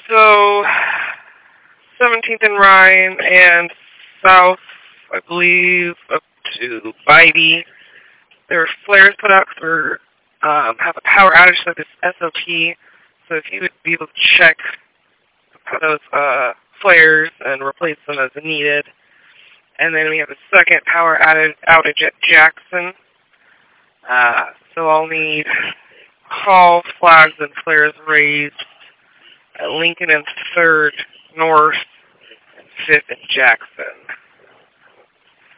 So, 17th and Ryan and south, I believe, up to Bybee. There were flares put out for have a power outage like this SOP. So if you would be able to check those flares and replace them as needed. And then we have a second power outage at Jackson. So I'll need call flags and flares raised at Lincoln and 3rd North, 5th and Jackson.